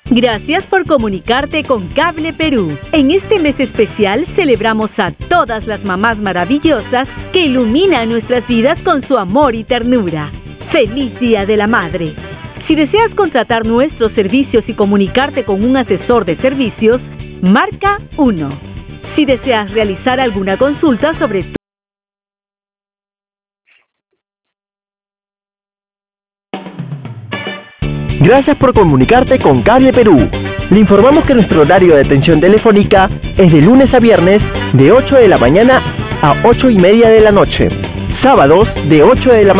Gracias por comunicarte con Cable Perú. En este mes especial celebramos a todas las mamás maravillosas que iluminan nuestras vidas con su amor y ternura. ¡Feliz Día de la Madre! Si deseas contratar nuestros servicios y comunicarte con un asesor de servicios, marca 1. Si deseas realizar alguna consulta sobre tu... Gracias por comunicarte con Cable Perú. Le informamos que nuestro horario de atención telefónica es de lunes a viernes de 8 de la mañana a 8:30 de la noche. Sábados de 8 de la mañana